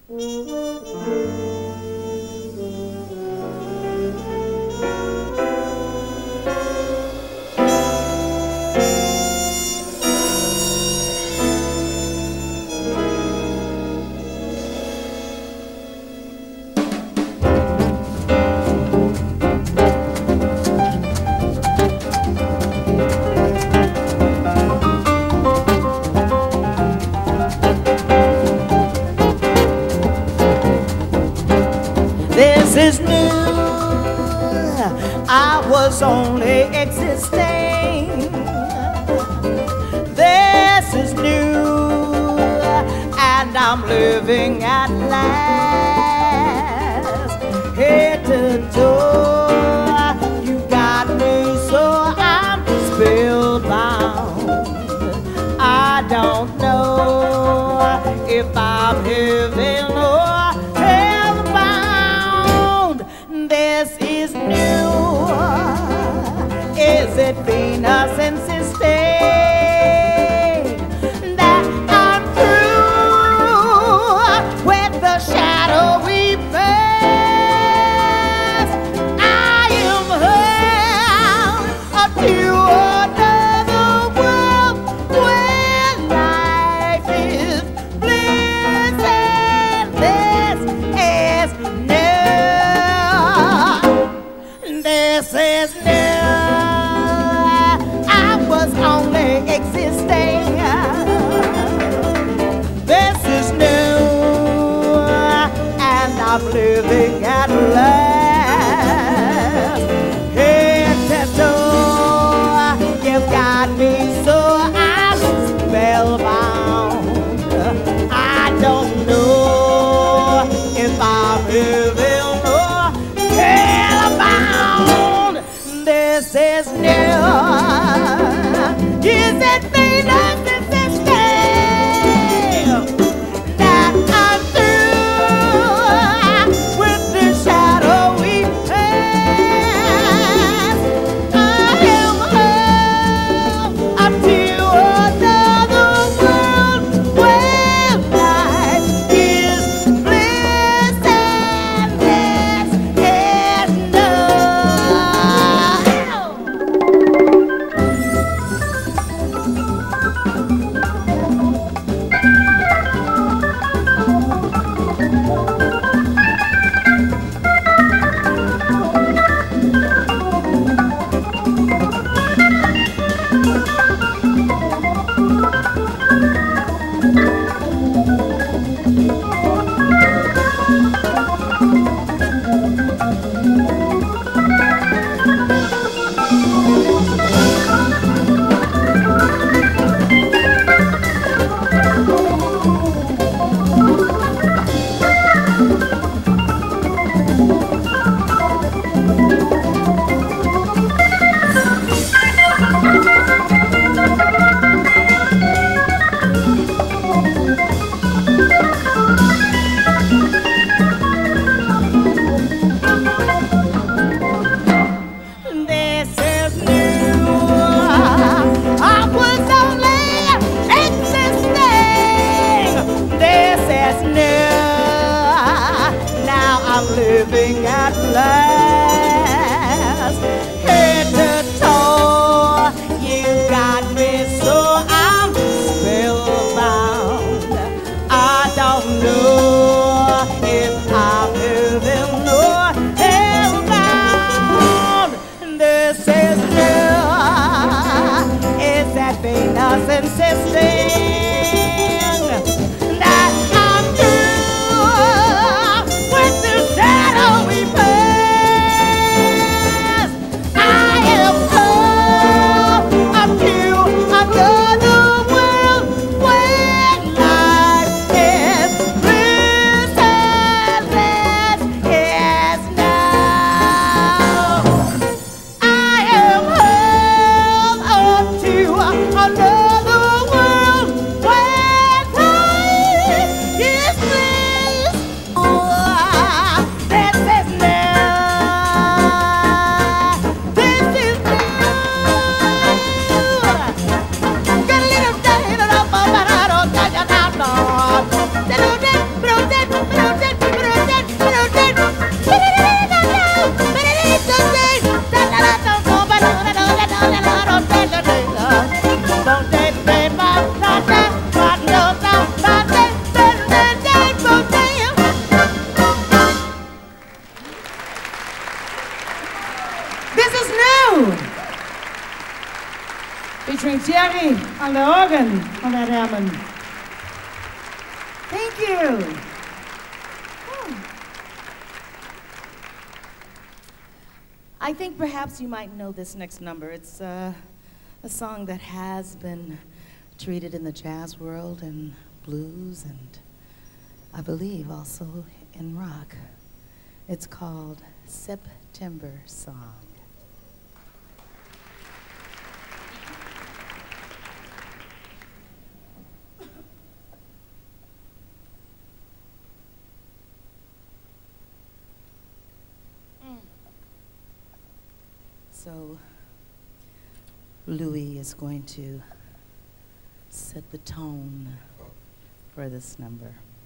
This is new. I was only existing. This is new, and I'm living at last. Head to toe, you got me so I'm spellbound. I don't know if I'm heaven or this is new. Is it Venus insisting that I'm through with the shadowy past? I am held to another world where life is bliss, and this is new. This is new. I was only existing. This is new, and I'm living at last. Head to toe, you've got me so I'm spellbound. I don't know if I'm living or hellbound. This is new. Is it Venus insisting that I'm through with the shadowy past? I am held up to another world where life is bliss, and this is new. This is new. I was only existing. This is new. Now I'm living at last. Head to toe, you got me so I'm spellbound. I don't know if I'm living or hellbound. This is new. Is that Venus insisting that I'm through with the shadowy past? Jerry aan de organ van Ed Hammond. Thank you. I think perhaps you might know this next number. It's a song that has been treated in the jazz world and blues and I believe also in rock. It's called September Song. So Louis is going to set the tone for this number.